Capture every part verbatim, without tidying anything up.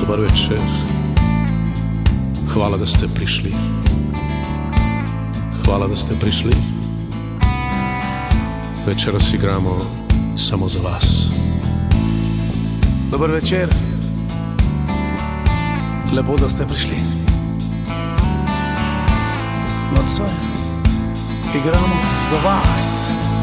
Dobar večer. Hvala da ste prišli. Hvala da ste prišli. Večeras igramo samo za vas. Dobar večer. Lepo da ste prišli. Nocoj igramo za vas.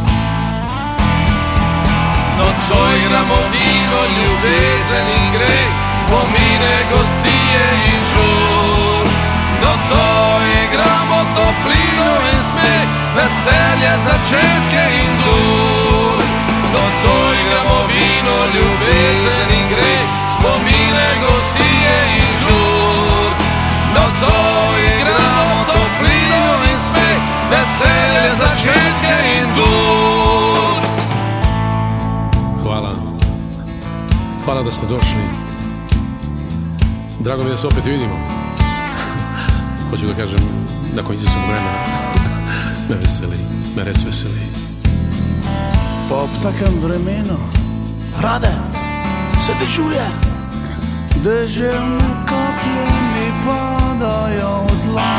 Nocoj igramo vino, ljubezen in greh, spomine, gostije in žur. Nocoj igramo toplino in smeh, veselje, začetke in dur. Nocoj igramo vino, ljubezen in greh, spomine, gostije in žur. Nocoj igramo toplino in smeh, veselje, začetke in dur. Hvala. Hvala da ste došli. Drago mi je da se opet vidimo. Hoću da kažem, nakon izvjesnog vremena. Me veseli, me res veseli. Po obtakem vremenu, Rade, se te čuje? Deževne kaplje mi padajo v tla.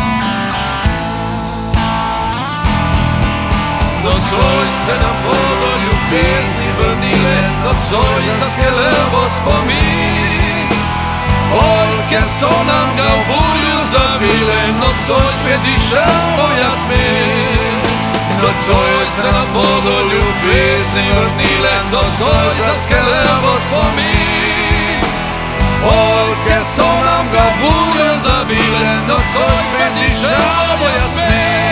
Nocoj se nam bodo ljubezni vrnile, nocoj zaskelelo spomin. Oljke so nam ga v burju zavile, nocoj spet dišel po jasmin. Nocoj se nam bodo ljubezni vrnile, nocoj zaskelelo spomin. Oljke so nam ga v burju zavile, nocoj spet dišel po jasmin.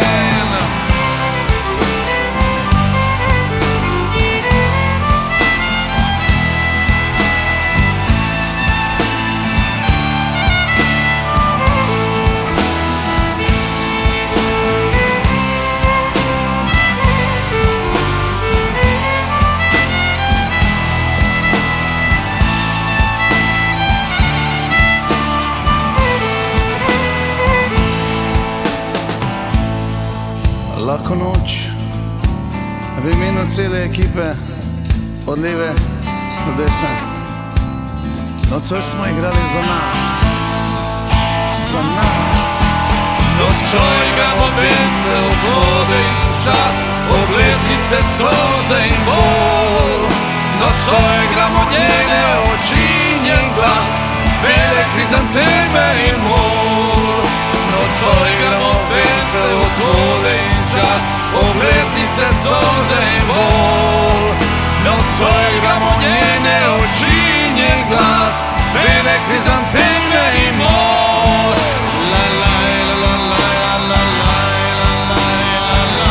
Lahko noč, v imenu cele ekipe, od leve do desne. Nocoj smo igrali za nas, za nas. Nocoj igramo vence, odhode in čas, obletnice, solze in bol. Nocoj igramo njene oči in njen glas, bele krizanteme in mol. Nocoj igramo vence, odhode in čas, obletnice, solze in bol. Nocoj igramo njene oči in njen glas, bele krizanteme in mol. La la la la la la la la la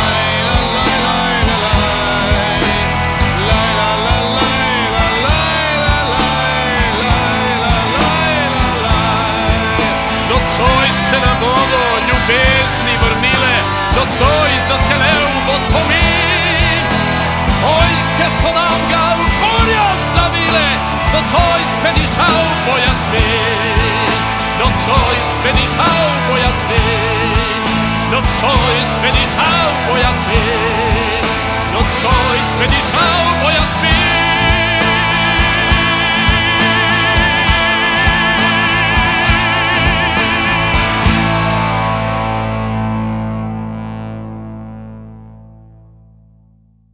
Nocoj se nam bodo ljubezni vrnile, nocoj zaskelel bo spomin. Oljke so nam ga v burjo zavile, nocoj spet dišal po jasmin. Nocoj spet dišal po jasmin. Nocoj spet dišal po jasmin. Nocoj spet dišal po